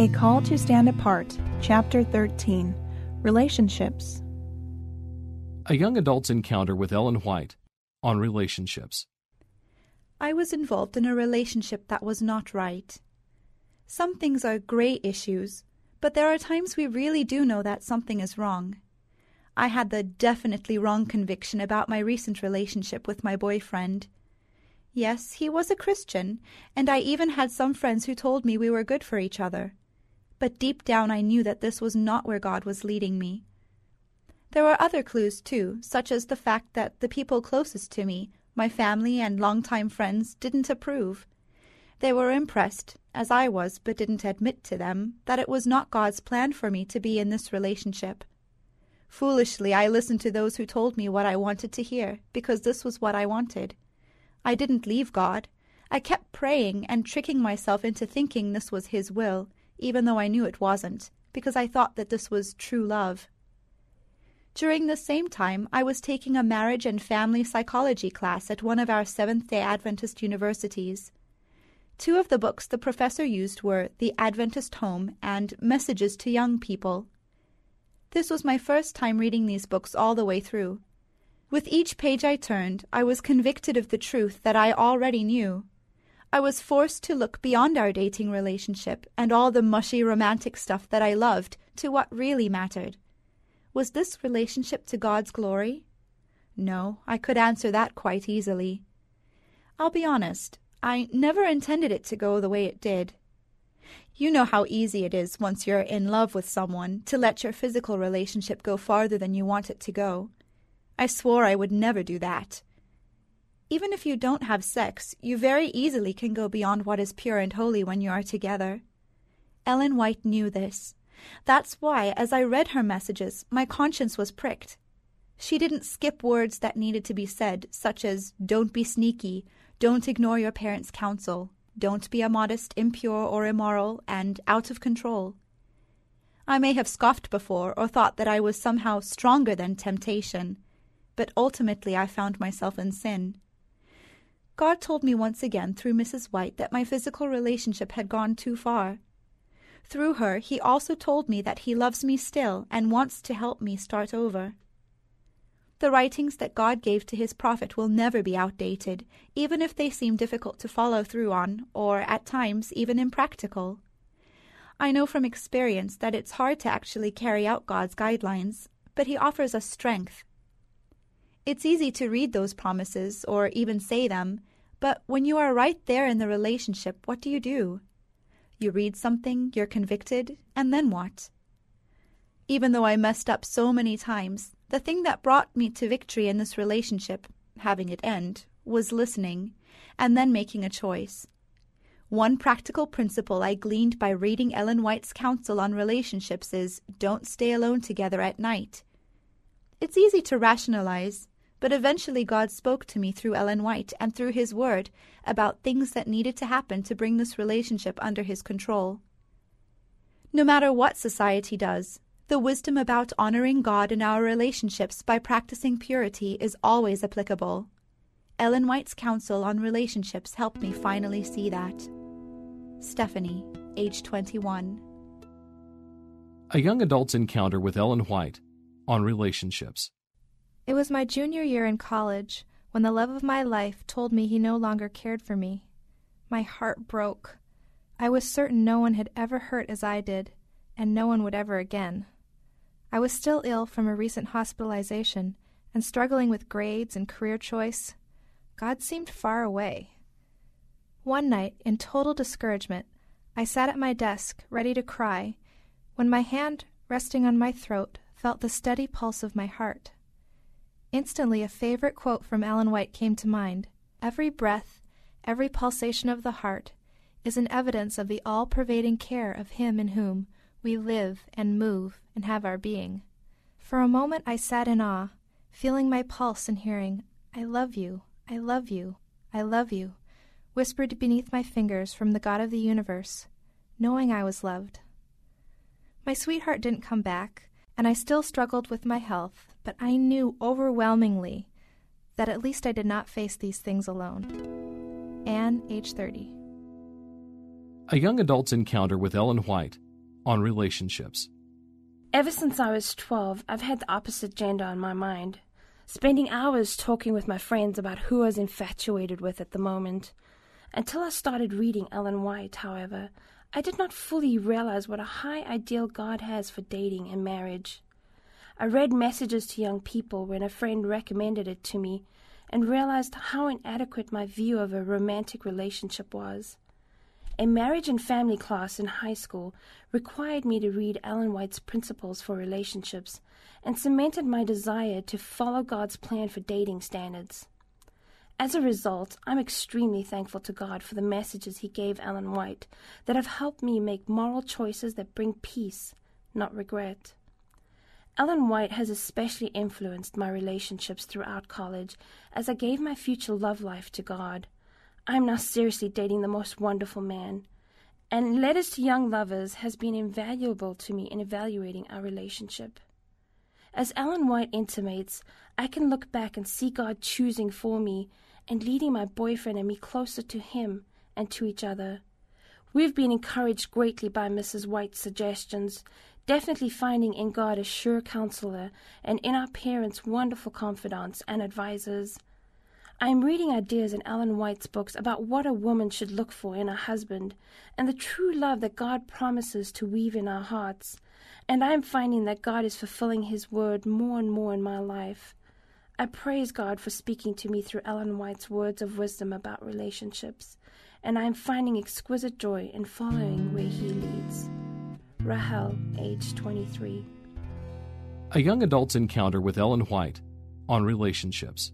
A Call to Stand Apart, Chapter 13, Relationships. A young adult's encounter with Ellen White on relationships. I was involved in a relationship that was not right. Some things are gray issues, but there are times we really do know that something is wrong. I had the definitely wrong conviction about my recent relationship with my boyfriend. Yes, he was a Christian, and I even had some friends who told me we were good for each other. But deep down I knew that this was not where God was leading me. There were other clues too, such as the fact that the people closest to me, my family and longtime friends, didn't approve. They were impressed, as I was but didn't admit to them, that it was not God's plan for me to be in this relationship. Foolishly, I listened to those who told me what I wanted to hear, because this was what I wanted. I didn't leave God. I kept praying and tricking myself into thinking this was His will, even though I knew it wasn't, because I thought that this was true love. During the same time, I was taking a marriage and family psychology class at one of our Seventh-day Adventist universities. Two of the books the professor used were The Adventist Home and Messages to Young People. This was my first time reading these books all the way through. With each page I turned, I was convicted of the truth that I already knew. I was forced to look beyond our dating relationship and all the mushy romantic stuff that I loved to what really mattered. Was this relationship to God's glory? No, I could answer that quite easily. I'll be honest, I never intended it to go the way it did. You know how easy it is once you're in love with someone to let your physical relationship go farther than you want it to go. I swore I would never do that. Even if you don't have sex, you very easily can go beyond what is pure and holy when you are together. Ellen White knew this. That's why, as I read her messages, my conscience was pricked. She didn't skip words that needed to be said, such as, don't be sneaky, don't ignore your parents' counsel, don't be immodest, impure, or immoral, and out of control. I may have scoffed before or thought that I was somehow stronger than temptation, but ultimately I found myself in sin. God told me once again through Mrs. White that my physical relationship had gone too far. Through her, He also told me that He loves me still and wants to help me start over. The writings that God gave to His prophet will never be outdated, even if they seem difficult to follow through on, or at times even impractical. I know from experience that it's hard to actually carry out God's guidelines, but He offers us strength. It's easy to read those promises, or even say them, but when you are right there in the relationship, what do? You read something, you're convicted, and then what? Even though I messed up so many times, the thing that brought me to victory in this relationship, having it end, was listening, and then making a choice. One practical principle I gleaned by reading Ellen White's counsel on relationships is, don't stay alone together at night. It's easy to rationalize, but eventually God spoke to me through Ellen White and through His Word about things that needed to happen to bring this relationship under His control. No matter what society does, the wisdom about honoring God in our relationships by practicing purity is always applicable. Ellen White's counsel on relationships helped me finally see that. Stephanie, age 21. A young adult's encounter with Ellen White on relationships. It was my junior year in college when the love of my life told me he no longer cared for me. My heart broke. I was certain no one had ever hurt as I did, and no one would ever again. I was still ill from a recent hospitalization and struggling with grades and career choice. God seemed far away. One night, in total discouragement, I sat at my desk, ready to cry, when my hand resting on my throat felt the steady pulse of my heart. Instantly, a favorite quote from Ellen White came to mind. Every breath, every pulsation of the heart is an evidence of the all-pervading care of Him in whom we live and move and have our being. For a moment I sat in awe, feeling my pulse and hearing, I love you, I love you, I love you, whispered beneath my fingers from the God of the universe, knowing I was loved. My sweetheart didn't come back, and I still struggled with my health, but I knew overwhelmingly that at least I did not face these things alone. Anne, age 30. A young adult's encounter with Ellen White on relationships. Ever since I was 12, I've had the opposite gender on my mind, spending hours talking with my friends about who I was infatuated with at the moment. Until I started reading Ellen White, however, I did not fully realize what a high ideal God has for dating and marriage. I read Messages to Young People when a friend recommended it to me and realized how inadequate my view of a romantic relationship was. A marriage and family class in high school required me to read Ellen White's Principles for Relationships and cemented my desire to follow God's plan for dating standards. As a result, I'm extremely thankful to God for the messages He gave Ellen White that have helped me make moral choices that bring peace, not regret. Ellen White has especially influenced my relationships throughout college as I gave my future love life to God. I am now seriously dating the most wonderful man, and Letters to Young Lovers has been invaluable to me in evaluating our relationship. As Ellen White intimates, I can look back and see God choosing for me and leading my boyfriend and me closer to Him and to each other. We've been encouraged greatly by Mrs. White's suggestions, definitely finding in God a sure counselor and in our parents wonderful confidants and advisors. I am reading ideas in Ellen White's books about what a woman should look for in a husband and the true love that God promises to weave in our hearts, and I am finding that God is fulfilling His word more and more in my life. I praise God for speaking to me through Ellen White's words of wisdom about relationships, and I am finding exquisite joy in following where He leads. Rahel, age 23. A young adult's encounter with Ellen White on relationships.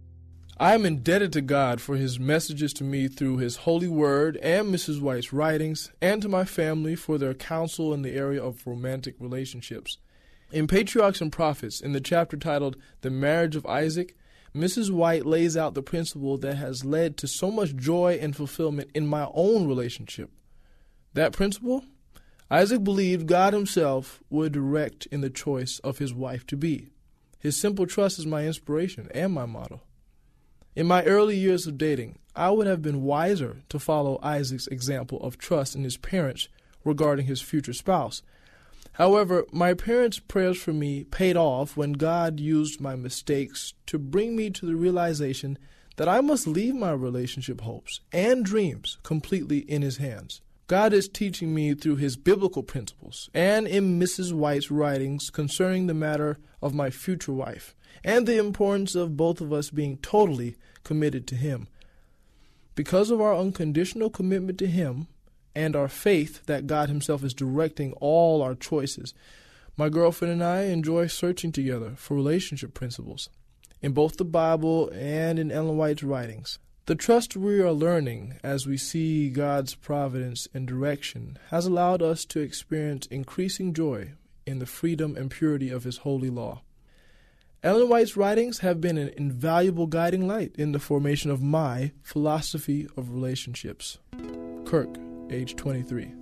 I am indebted to God for His messages to me through His holy word and Mrs. White's writings, and to my family for their counsel in the area of romantic relationships. In Patriarchs and Prophets, in the chapter titled The Marriage of Isaac, Mrs. White lays out the principle that has led to so much joy and fulfillment in my own relationship. That principle? Isaac believed God Himself would direct in the choice of his wife-to-be. His simple trust is my inspiration and my motto. In my early years of dating, I would have been wiser to follow Isaac's example of trust in his parents regarding his future spouse. However, my parents' prayers for me paid off when God used my mistakes to bring me to the realization that I must leave my relationship hopes and dreams completely in His hands. God is teaching me through His biblical principles and in Mrs. White's writings concerning the matter of my future wife, and the importance of both of us being totally committed to Him. Because of our unconditional commitment to Him and our faith that God Himself is directing all our choices, my girlfriend and I enjoy searching together for relationship principles in both the Bible and in Ellen White's writings. The trust we are learning as we see God's providence and direction has allowed us to experience increasing joy in the freedom and purity of His holy law. Ellen White's writings have been an invaluable guiding light in the formation of my philosophy of relationships. Kirk, age 23.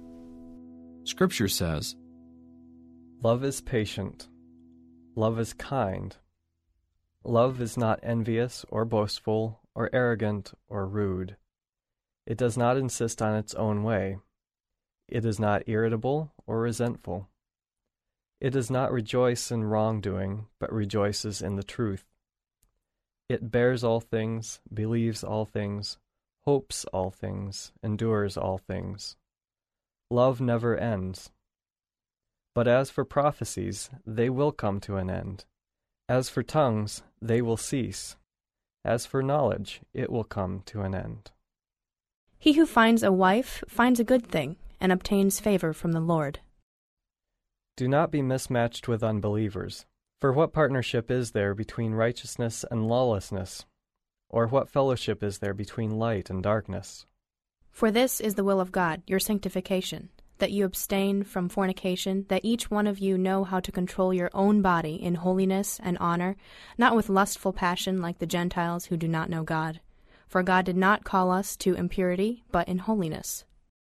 Scripture says, Love is patient. Love is kind. Love is not envious or boastful or arrogant or rude. It does not insist on its own way. It is not irritable or resentful. It does not rejoice in wrongdoing, but rejoices in the truth. It bears all things, believes all things, hopes all things, endures all things. Love never ends. But as for prophecies, they will come to an end. As for tongues, they will cease. As for knowledge, it will come to an end. He who finds a wife finds a good thing, and obtains favor from the Lord. Do not be mismatched with unbelievers. For what partnership is there between righteousness and lawlessness? Or what fellowship is there between light and darkness? For this is the will of God, your sanctification, that you abstain from fornication, that each one of you know how to control your own body in holiness and honor, not with lustful passion like the Gentiles who do not know God. For God did not call us to impurity, but in holiness.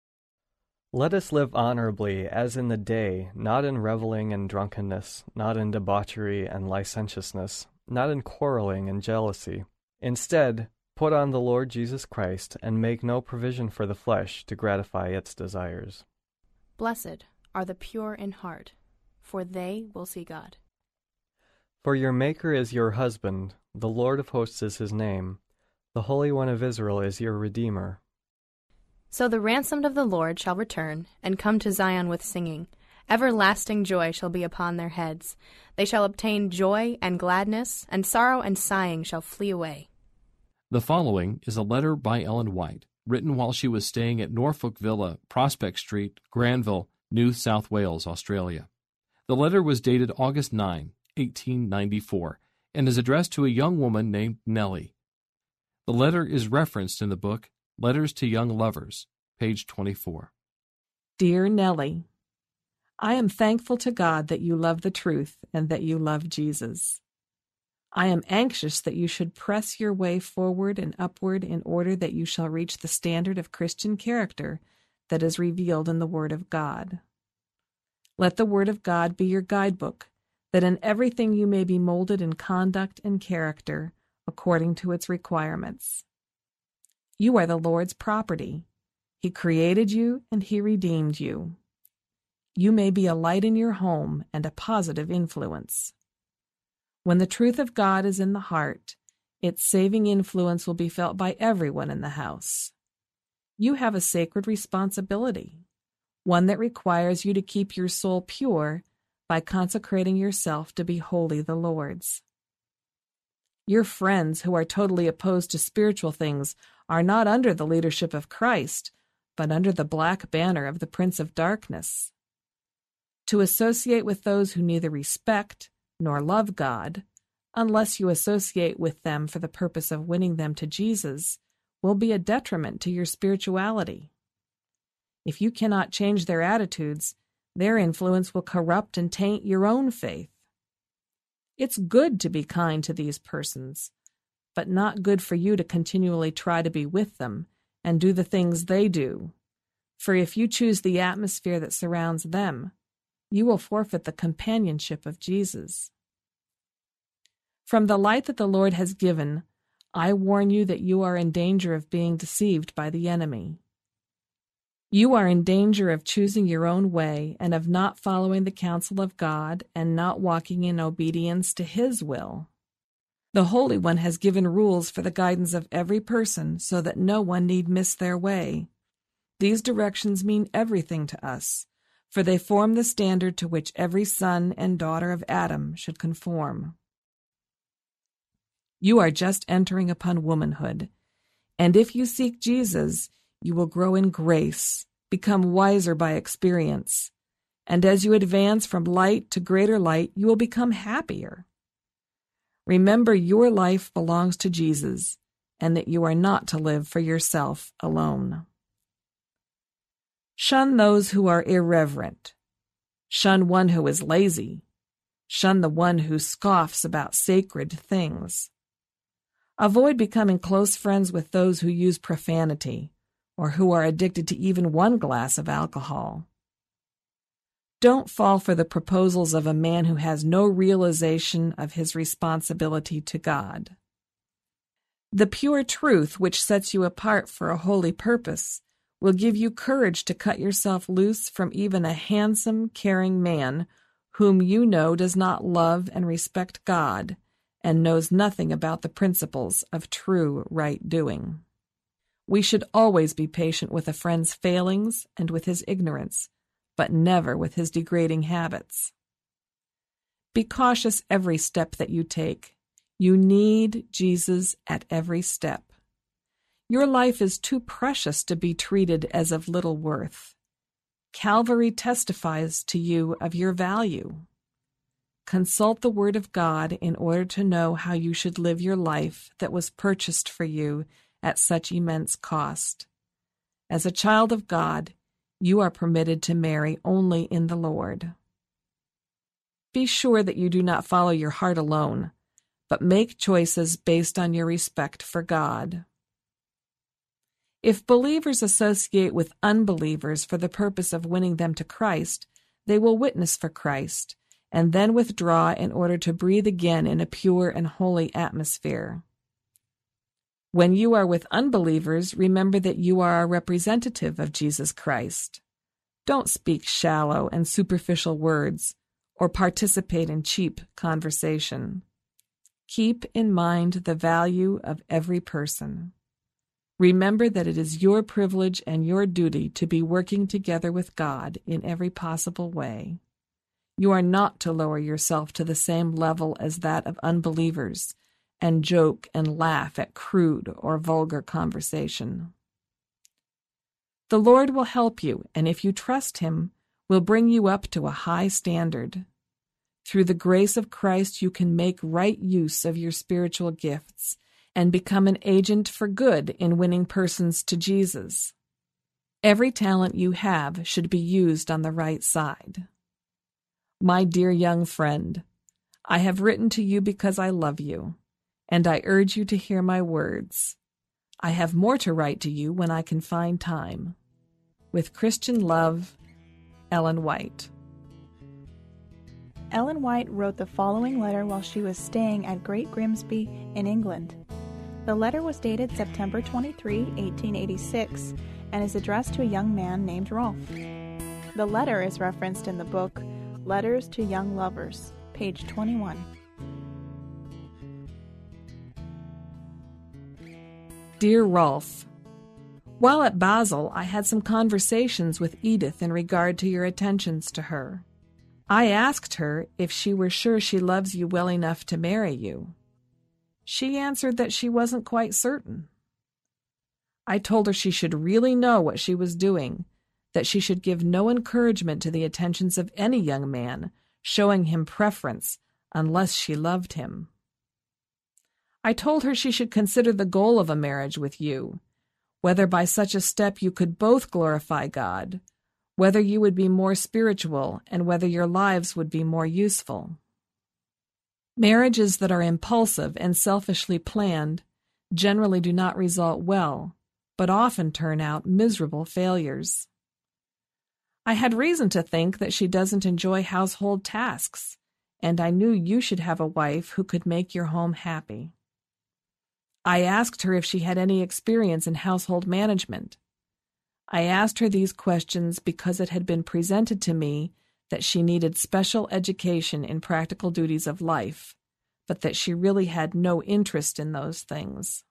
Let us live honorably as in the day, not in reveling and drunkenness, not in debauchery and licentiousness, not in quarreling and jealousy. Instead, put on the Lord Jesus Christ and make no provision for the flesh to gratify its desires. Blessed, are the pure in heart, for they will see God. For your Maker is your husband, the Lord of hosts is his name, the Holy One of Israel is your Redeemer. So the ransomed of the Lord shall return, and come to Zion with singing. Everlasting joy shall be upon their heads. They shall obtain joy and gladness, and sorrow and sighing shall flee away. The following is a letter by Ellen White, written while she was staying at Norfolk Villa, Prospect Street, Granville, New South Wales, Australia. The letter was dated August 9, 1894, and is addressed to a young woman named Nellie. The letter is referenced in the book Letters to Young Lovers, page 24. Dear Nellie, I am thankful to God that you love the truth and that you love Jesus. I am anxious that you should press your way forward and upward in order that you shall reach the standard of Christian character that is revealed in the Word of God. Let the Word of God be your guidebook, that in everything you may be molded in conduct and character according to its requirements. You are the Lord's property. He created you and He redeemed you. You may be a light in your home and a positive influence. When the truth of God is in the heart, its saving influence will be felt by everyone in the house. You have a sacred responsibility, one that requires you to keep your soul pure by consecrating yourself to be wholly the Lord's. Your friends who are totally opposed to spiritual things are not under the leadership of Christ, but under the black banner of the Prince of Darkness. To associate with those who neither respect nor love God, unless you associate with them for the purpose of winning them to Jesus, will be a detriment to your spirituality. If you cannot change their attitudes, their influence will corrupt and taint your own faith. It's good to be kind to these persons, but not good for you to continually try to be with them and do the things they do. For if you choose the atmosphere that surrounds them, you will forfeit the companionship of Jesus. From the light that the Lord has given, I warn you that you are in danger of being deceived by the enemy. You are in danger of choosing your own way and of not following the counsel of God and not walking in obedience to His will. The Holy One has given rules for the guidance of every person so that no one need miss their way. These directions mean everything to us, for they form the standard to which every son and daughter of Adam should conform. You are just entering upon womanhood, and if you seek Jesus, you will grow in grace, become wiser by experience, and as you advance from light to greater light, you will become happier. Remember, your life belongs to Jesus, and that you are not to live for yourself alone. Shun those who are irreverent. Shun one who is lazy. Shun the one who scoffs about sacred things. Avoid becoming close friends with those who use profanity, or who are addicted to even one glass of alcohol. Don't fall for the proposals of a man who has no realization of his responsibility to God. The pure truth which sets you apart for a holy purpose will give you courage to cut yourself loose from even a handsome, caring man whom you know does not love and respect God and knows nothing about the principles of true right doing. We should always be patient with a friend's failings and with his ignorance, but never with his degrading habits. Be cautious every step that you take. You need Jesus at every step. Your life is too precious to be treated as of little worth. Calvary testifies to you of your value. Consult the Word of God in order to know how you should live your life that was purchased for you at such immense cost. As a child of God, you are permitted to marry only in the Lord. Be sure that you do not follow your heart alone, but make choices based on your respect for God. If believers associate with unbelievers for the purpose of winning them to Christ, they will witness for Christ, and then withdraw in order to breathe again in a pure and holy atmosphere. When you are with unbelievers, remember that you are a representative of Jesus Christ. Don't speak shallow and superficial words or participate in cheap conversation. Keep in mind the value of every person. Remember that it is your privilege and your duty to be working together with God in every possible way. You are not to lower yourself to the same level as that of unbelievers and joke and laugh at crude or vulgar conversation. The Lord will help you, and if you trust Him, will bring you up to a high standard. Through the grace of Christ, you can make right use of your spiritual gifts and become an agent for good in winning persons to Jesus. Every talent you have should be used on the right side. My dear young friend, I have written to you because I love you, and I urge you to hear my words. I have more to write to you when I can find time. With Christian love, Ellen White. Ellen White wrote the following letter while she was staying at Great Grimsby in England. The letter was dated September 23, 1886, and is addressed to a young man named Rolf. The letter is referenced in the book Letters to Young Lovers, page 21. Dear Rolf, while at Basel, I had some conversations with Edith in regard to your attentions to her. I asked her if she were sure she loves you well enough to marry you. She answered that she wasn't quite certain. I told her she should really know what she was doing, that she should give no encouragement to the attentions of any young man, showing him preference, unless she loved him. I told her she should consider the goal of a marriage with you, whether by such a step you could both glorify God, whether you would be more spiritual, and whether your lives would be more useful. Marriages that are impulsive and selfishly planned generally do not result well, but often turn out miserable failures. I had reason to think that she doesn't enjoy household tasks, and I knew you should have a wife who could make your home happy. I asked her if she had any experience in household management. I asked her these questions because it had been presented to me that she needed special education in practical duties of life, but that she really had no interest in those things.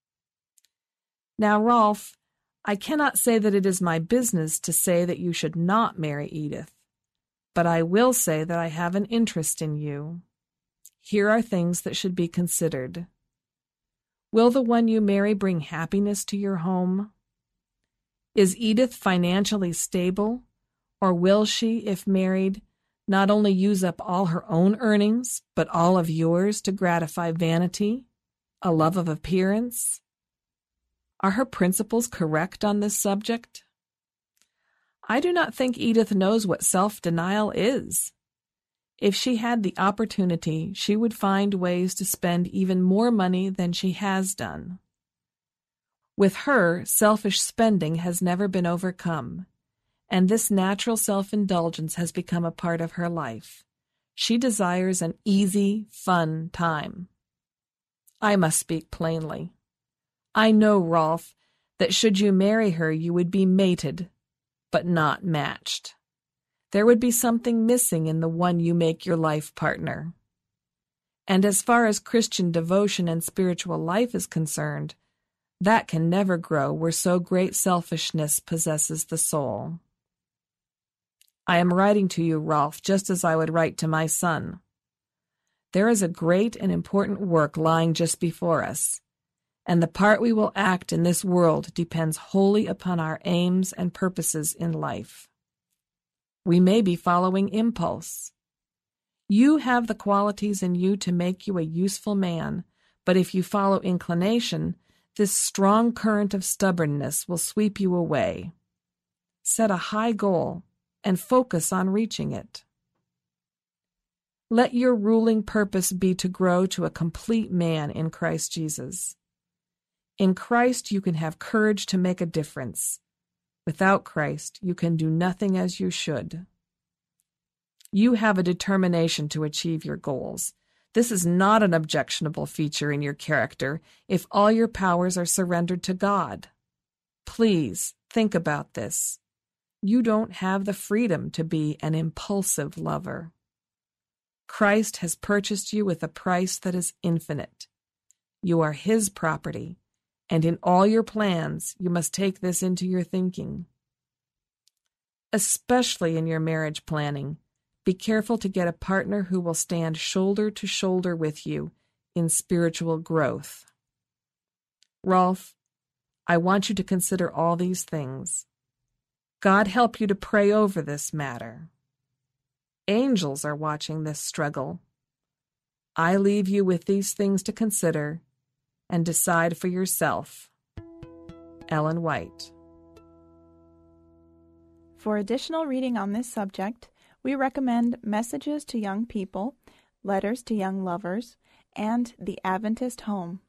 Now, Rolf, I cannot say that it is my business to say that you should not marry Edith, but I will say that I have an interest in you. Here are things that should be considered. Will the one you marry bring happiness to your home? Is Edith financially stable, or will she, if married, not only use up all her own earnings, but all of yours to gratify vanity, a love of appearance? Are her principles correct on this subject? I do not think Edith knows what self-denial is. If she had the opportunity, she would find ways to spend even more money than she has done. With her, selfish spending has never been overcome, and this natural self-indulgence has become a part of her life. She desires an easy, fun time. I must speak plainly. I know, Rolf, that should you marry her, you would be mated, but not matched. There would be something missing in the one you make your life partner. And as far as Christian devotion and spiritual life is concerned, that can never grow where so great selfishness possesses the soul. I am writing to you, Rolf, just as I would write to my son. There is a great and important work lying just before us, and the part we will act in this world depends wholly upon our aims and purposes in life. We may be following impulse. You have the qualities in you to make you a useful man, but if you follow inclination, this strong current of stubbornness will sweep you away. Set a high goal and focus on reaching it. Let your ruling purpose be to grow to a complete man in Christ Jesus. In Christ you can have courage to make a difference. Without Christ, you can do nothing as you should. You have a determination to achieve your goals. This is not an objectionable feature in your character if all your powers are surrendered to God. Please think about this. You don't have the freedom to be an impulsive lover. Christ has purchased you with a price that is infinite. You are His property, and in all your plans, you must take this into your thinking. Especially in your marriage planning, be careful to get a partner who will stand shoulder to shoulder with you in spiritual growth. Rolf, I want you to consider all these things. God help you to pray over this matter. Angels are watching this struggle. I leave you with these things to consider and decide for yourself. Ellen White. For additional reading on this subject, we recommend Messages to Young People, Letters to Young Lovers, and The Adventist Home.